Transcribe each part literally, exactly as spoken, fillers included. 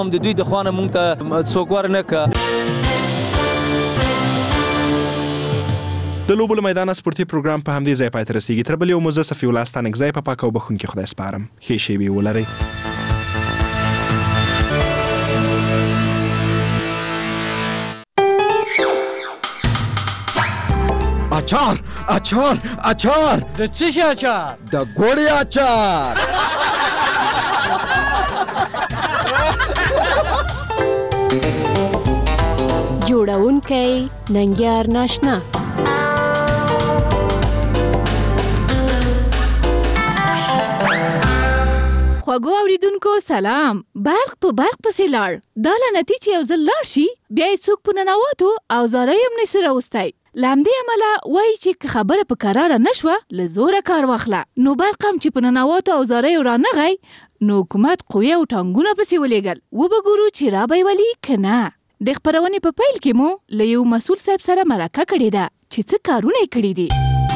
د دوی د خوانه مونږ ته څوک ورنه که د لوبو له میدانه سپورتي پروګرام په همدې ځای پای ته رسیږي. تر بل یو موزه صفي الله ستانک ځای په پاک او بخونکي خدای سپارم. ښې شېبې ولرئ. اچار اچار اچار د څه شي اچار؟ د ګوړې اچار. جوړونکی ننګیار ناشنا. خوږو اوریدونکو سلام. برق په برق پسې لاړ. دا لعنتي چې یو ځل لاړ شي بیا یې څوک په ننواتو او زاره یې هم نشي راوستی. له همدې امله وایي چې که خبره په کراره نه شوه له زوره کار واخله. نو برق هم چې په ننواتو او زاره یې رانغی نو حکومت قوې او ټانګونه پسې ولېږل. وبه ګورو چې را به یې ولي که نه. د خپرونې په پیل کې مو له یو مسؤل صاحب سره مرکه کړې ده چې څه کارونه یې کړي دي.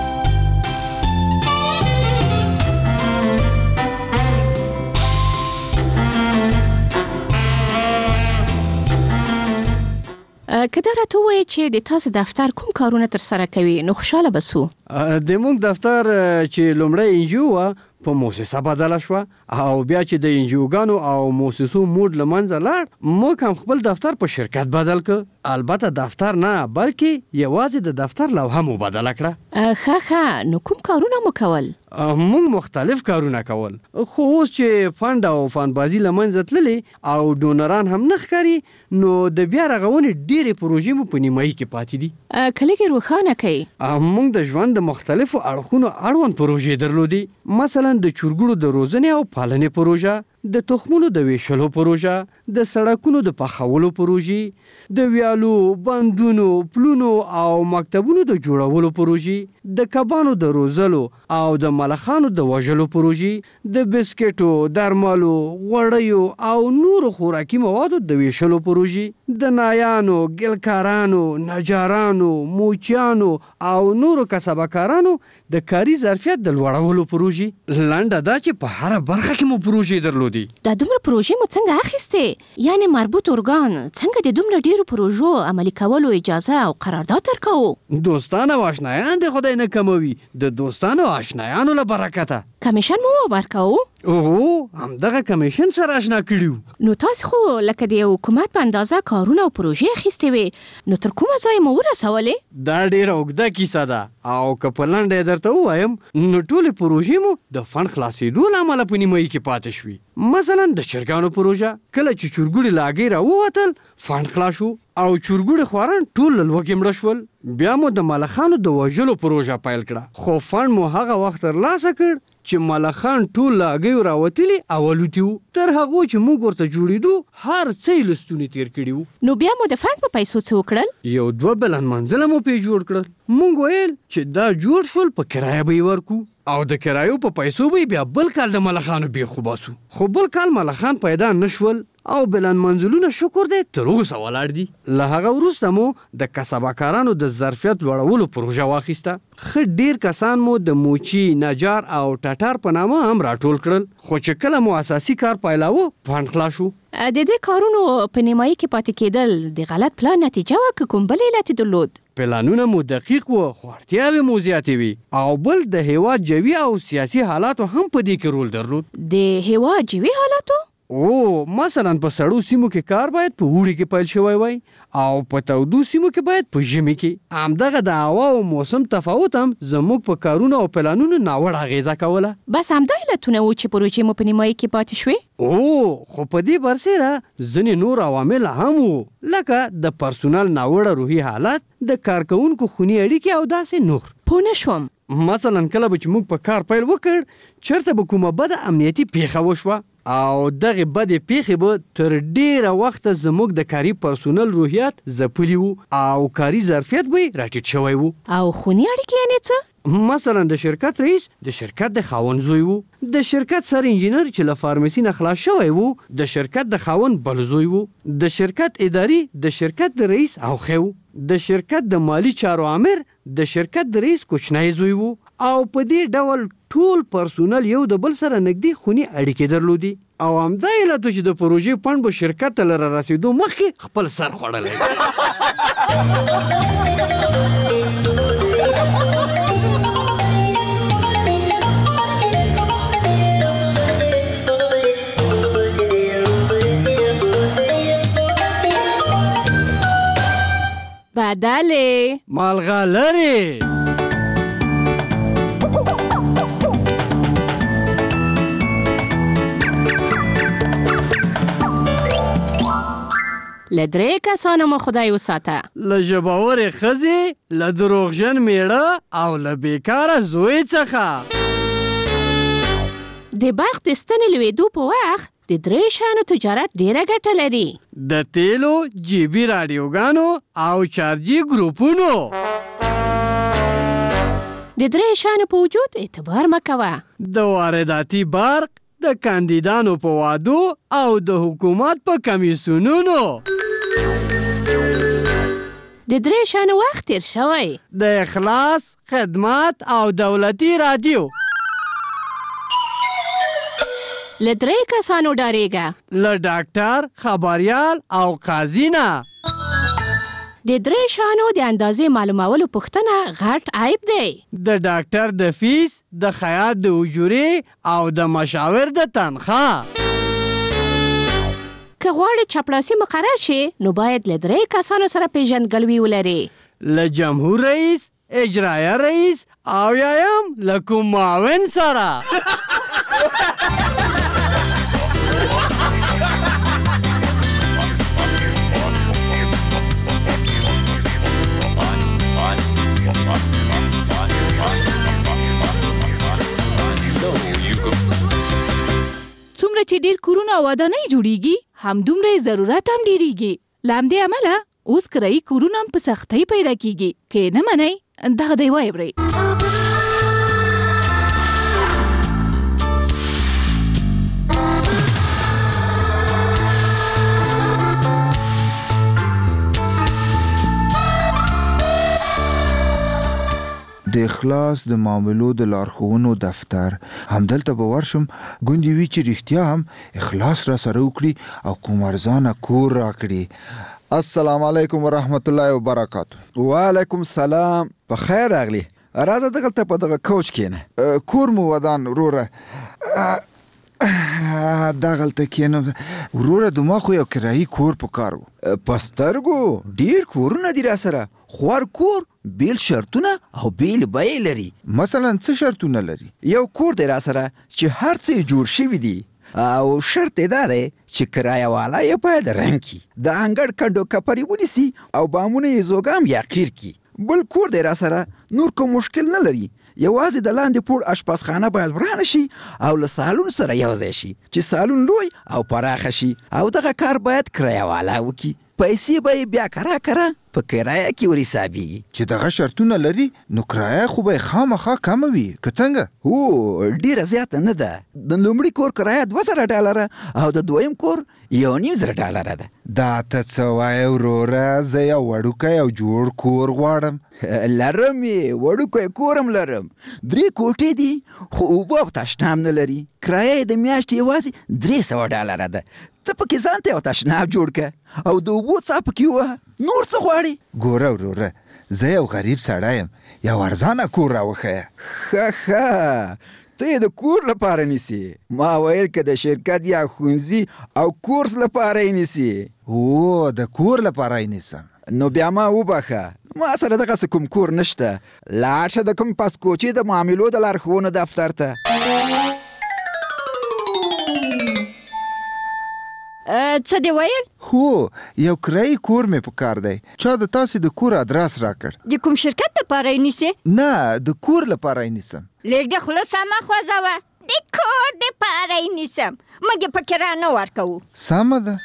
که دا راته ووایې چې د تاسو دفتر کوم کارونه ترسره کوي نو خوشحاله به سو. د موږ دفتر چې لومړی انجیو وه په موسسه بدله شوه او بیا چې د انجیوګانو او موسسو موډ له منځه لاړ موږ هم خپل دفتر په شرکت بدل کړ. البته دفتر نه بلکې یوازې د دفتر لوحه مو بدله کړه. ښه ښه نو کوم کارونه مو کول؟ موږ مختلف کارونه کول خو اوس چې فند او فندبازي له منځه تللې او ډونران هم نه ښکاري نو د بیا رغونې ډېرې پروژې مو په نیمایي کې پاتې دي. که لږ یې روښانه کوي. موږ د ژوند د مختلفو اړخونو اړوند پروژې درلودې. مثلا د چرګوړو د روزنې او پالنې پروژه، د تخمونو د ویشلو پروژه، د سړکونو د پخولو پروژې، د ویالو، بندونو، پلونو او مکتبونو د جوړولو پروژې، د کبانو د روزلو او د ملخانو د وژلو پروژې، د بسکټو، درملو، غوړیو او نورو خوراکي موادو د ویشلو پروژې، د نایانو، ګلکارانو، نجارانو، موچیانو او نورو کسبکارانو د کاري ظرفیت د لوړولو پروژې. لنډه دا چې په هره برخه کې مو پروژې درلودې. دا دومره پروژې مو څنګه اخیستې؟ یعنی مربوط ارګان څنګه د دومره ډیرو پروژو عملي کولو اجازه او قرارداد درکوو؟ دوستان او آشنایان د خدای نه کموي. د دوستانو او آشنایانو له برکته کمیشن مو ورکوو؟ اوه همدغه کمیشن سره آشنا کړیو. نو تاسو خو لکه د حکومت په اندازه کارونه او پروژې اخیستې وې نو تر کومه ځای مو ورسولې؟ دا ډیره اوږده کیسه ده او که په لنډه درته ووایم نو ټولې پروژې مو د فند خلاصېدو له امله په نیمایي کې پاتې شوي. مثلا د چرګانو پروژه کله چې چرګوړي له هګۍ راووتل فند خلاص شو او چرګوړي خواران ټول له لوږې مړه شول. بیا مو د ملخانو د وژلو پروژه پیل کړه خو فند مو هغه وخت ترلاسه کړ چې ملخان ټول له هګیو راوتلي او الوتي وو. تر هغو چې موږ ورته جوړېدو هر څه یې له ستوني تېر کړي وو. نو بیا مو د فند په پیسو څه وکړل؟ یو دوه بلند منزله مو پې جوړ کړل. موږ ویل چې دا جوړ شول په کرایه به یې ورکو او د کرایو په پیسو به بیا بل کال د ملخانو بیخ وباسو. خو بل کال ملخان پیدا نه شول او بلند منزلونه شکر دی تر اوسه ولاړ دي. له هغه وروسته مو د کسبکارانو د ظرفیت لوړولو پروژه واخیسته. ښه ډیر کسان مو د موچي، نجار او ټټر په نامه هم راټول کړل. خو چې کله مو اساسي کار پیلاوه فند خلاص شو. د دې کارونو په نیمایي کې پاتې کېدل د غلط پلان نتیجه وه که کوم بل علت درلود؟ پلانونه مو دقیق وو خو اړتیاوې مو زیاتې وي او بل د هیواد جوي او سیاسي حالاتو هم په دې کې رول درلود. د هیواد جوي حالاتو؟ او مثلا په سړو سیمو کې کار باید په اوړي کې پیل شوی وای او په تودو سیمو کې باید په ژمي کې. همدغه د هوا او موسم تفاوت هم زموږ په کارونو او پلانونو ناوړه اغیزه کوله. بس همدا علتونه وو چې پروژې مو په نیمایي کې پاتې شوې؟ او خو په دې برسېره ځینې نور عوامل هم وو لکه د پرسونل ناوړه روحي حالت، د کارکوونکو خوني اړیکې او داسې نور. پوه نه شوم. مثلا کله به چې موږ په کار پیل وکړ چېرته به کومه بده امنیتي پیښه وشوه او دغه بدې پیښې به تر ډیره وخته زموږ د کاري پرسونل روحیات ځپلي وو او کاري ظرفیت به یې راټیټ شوی وو. او خوني اړیکې یعنې څه؟ مثلا د شرکت رئیس د شرکت د خاوند زوی وو، د شرکت سر انجینر چې له فارمسي نه خلاص شوی وو د شرکت د خاوند بل زوی وو، د شرکت اداري د شرکت د رئیس اوخی وو، د شرکت د مالی چارو امر د شرکت د رئیس کوچنی زوی وو او په دې ډول ټول پرسونل یو د بل سره نږدې خوني اړیکې درلودي. او همدا علت چې د پروژې فنډ به شرکت ته له رارسېدو مخکې خپل سر خوړلی. بدله مالغلرې له درې کسانو مو خدای وساته. له ژباورې ښځې، له دروغجن میړه او له بیکاره زوی څخه. د برق د ستنې لوېدو په وخت د درې شیانو تجارت ډېره ګټه لري. د تیلو، جیبي راډیوګانو او چارجي ګروپونو. د درې شیانو په وجود اعتبار مه کوه. د وارداتي برق، د کاندیدانو په وعدو او د حکومت په کمیسیونونو. د درې شیانو وخت تیر شوی. د اخلاص، خدمت او دولتي رادیو. له درې کسانو ډارېږه. له ډاکټر، خبریال او قاضي نه. د درې شیانو د اندازې معلومولو پوښتنه غټ عیب دی. د ډاکټر د فیس، د خیاط د اجورې او د مشاور د تنخواه. که غواړې چپړاسي مقرر شي نو باید له درې کسانو سره پیژندګلوي ولري. له جمهور رئیس، اجرایه رئیس او یایم له کوم معاون سره. څومره چې ډیر کورونه او ودانۍ جوړیږي همدومره یې ضرورت هم ډیریږي. له همدې امله اوس کرایي کورونه هم په سختۍ پیدا کیږي. که نه منئ دغه دی واورئ. د اخلاص د معاملو د لارښوونو دفتر. همدلته به ورشم ګوندې وي چې رښتیا هم اخلاص را سره وکړي او کوم ارزانه کور راکړي. السلام علیکم ورحمت الله وبرکاتو. وعلیکم السلام. په خیر راغلی. راځه دغلته په دغه کوچ کښېنه. کور مو ودان وروره. دغلته کښېنه. وروره دما خو یو کرایي کور په کار و. په سترګو ډېر کورونه دي را سره. خوار کور بیل شرطونه او بیل بیې لري. مثلا څه شرطونه لري؟ یو کور دی را سره چې هر څه جوړ شوي دي او شرط یې دا دی چې کرایه والا یې باید رنګ کي، د انګړ کنډو کپرې ونیسي او بامونه یې زوګام یا قیر کي. بل کور دی را سره نور کوم مشکل نه لري. یوازې د لاندې پوړ اشپزخانه باید ورانه شي او له سالون سره یوځای شي چې سالون لوی او پراخه شي او دغه کار باید کرایه والا وکړي. پیسې به یې بیا کرا کرا په کرایه کې ور حسابېږي. چې دغه شرطونه لري نو کرایه خو به یې خامخا کمه وي که څنګه؟ هو ډېره زیاته نه ده. د لومړي کور کرایه دوه زره ډالره او د دویم کور یو نیم زره ډالره ده. دا ته څه وایې وروره؟ زه یو وړوکی او جوړ کور غواړم. لرم یې، وړوکی کور هم لرم. درې کوټې دي خو اوبه او تشناب نه لري. کرایه یې د میاشتې یوازې درې سوه ډالره ده. ته پکې ځان ته یو تشناب جوړ که او د اوبو څاه پکې ووهه. نور څه غواړې؟ ګوره وروره، زه یو غریب سړی یم. یو ارزانه کور راوښیه. ښه ښه، ته یې د کور لپاره نیسې. ما ویل که د شرکت یا ښوونځي او کورس لپاره یې نیسې. هو د کور لپاره یې نیسم. نو بیا ما وبخه، ما سره دغسې کوم کور نشته. لاړ شه د کوم پاسکوچې د معاملو د لارښوونو دفتر ته. څه دی ویل؟ هو یو کرایي کور مې په کار دی. چا د تاسې د کور ادرس راکړ. د کوم شرکت لپاره یې نیسې؟ نه، د کور لپاره یې نیسم. لږه خوله سمه خوځوه. د کور دپاره یې نیسم، موږ یې په کرایه نه ورکوو. سمه ده.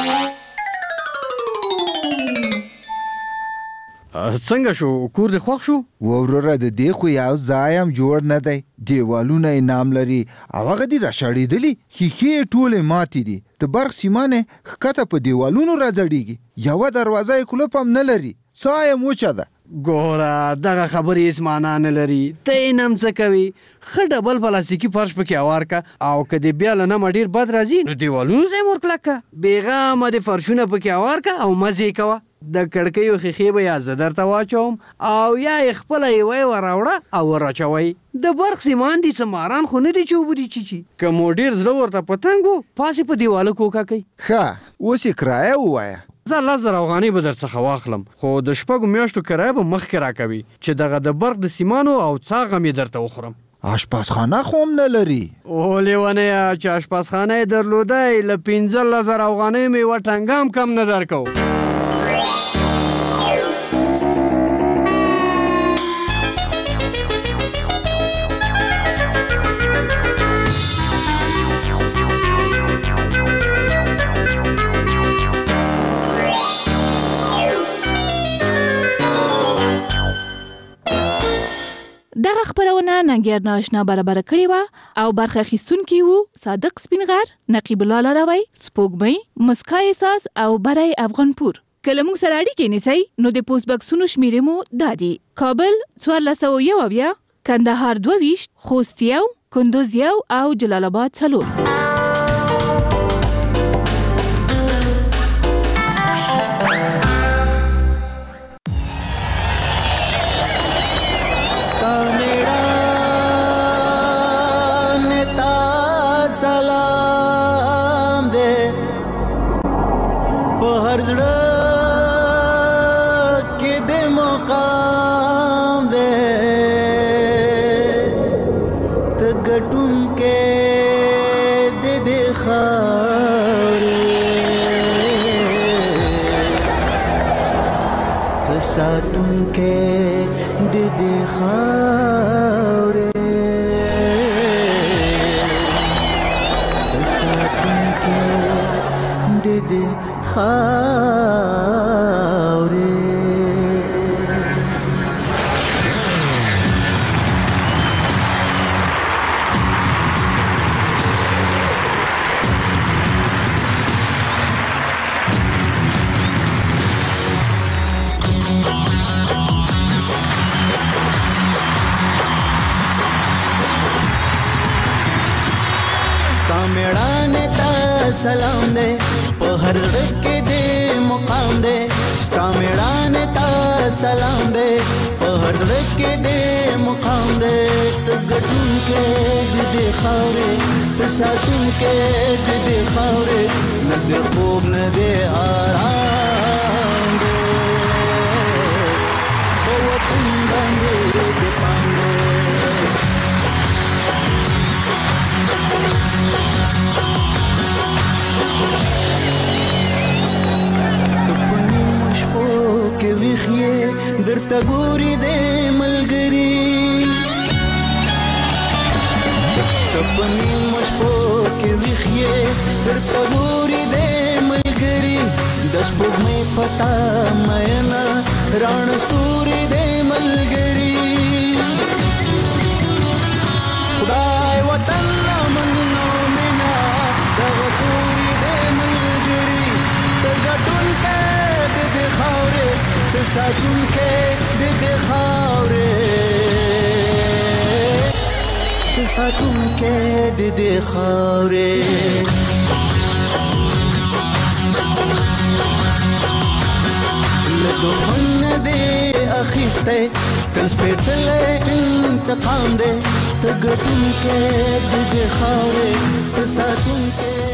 څنګه شو؟ کور دې خوښ شو؟ وروره د دې خو یو ځای هم جوړ نه دی. دیوالونه یې نام لري او هغه دي راشړېدلي. ښیښې یې ټولې ماتې دي. د برق سیمان یې ښکته په دیوالونو راځړېږي. یوه دروازه یې کلوپ هم نه لري. ساه یې موچه ده. ګوره دغه خبرې هېڅ معنا نه لري. ته یې نم څه کوي؟ ښه ډبل پلاستیکي فرش پکې هوار که او که دې بیا له نمه ډېر بد راځي نو دیوالونو ځای ور کلک که. بېغمه دې فرشونه پکې هوار که او مزې یې کوه. د کړکیو ښیښې به یا زه درته واچوم او یا یې خپله یوه یې ور راوړه او ور اچوئ. د برق سیمان دي څه ماران خو نه دي چې اوبه دي چیچي. که مو ډېر زړه ورته په تنګ و پاسې په دیواله کوکه کوئ. ښه اوس یې کرایه ووایه. زه لس زره افغانۍ به در څخه واخلم خو د شپږو میاشتو کرایه به مخکې راکوي چې دغه د برق د سیمانو او څاغه مې درته وخورم. اشپزخانه خو هم نه لري. او لیونیه چې اشپزخانه یې درلودی له پنځلس زره افغانیو مې یوه ټنګه هم کم نه درکو. دغه خبرونه ننګیار ناشنا برابر کړې وه او برخه اخیستونکي وو صادق سپینغر، نقیب الله لاروی، سپوږمۍ، مسکا احساس او بری افغانپور. که له موږ سره اړیکې نیسئ نو د پوسټ بکسونو شمیرې مو دا دي: کابل څوارلس سوه یو اویا، کندهار دوه ویشت، خوست یو، کندوز یو او جلال آباد څلور. سلام دے په هر زړه کې دې مقام دے ستا میړانه تا سلام دے په هر زړه کې دې مقام دے ته ګټون کې دې خاورې ته ساتون کې دې خاورې نه دې خوب نه دې آرام دے په وطن باندې دې پاندې درته ګوري د ملګری تپنی مشپو کې ویخې درته ګوري د ملګری د سپوږمۍ پتا مینا ران ستوري د ملګری خدای وطن منو مینا د ګوري د ملګری ته ګټون کې د خاورې ته ساتون کې د دې خاورې ته ساتون کې د دې خاورې له دښمن نه دې اخیستی تل سپېڅلی انتقام دی ته ګټون کې د دې خاورې ته ساتون کې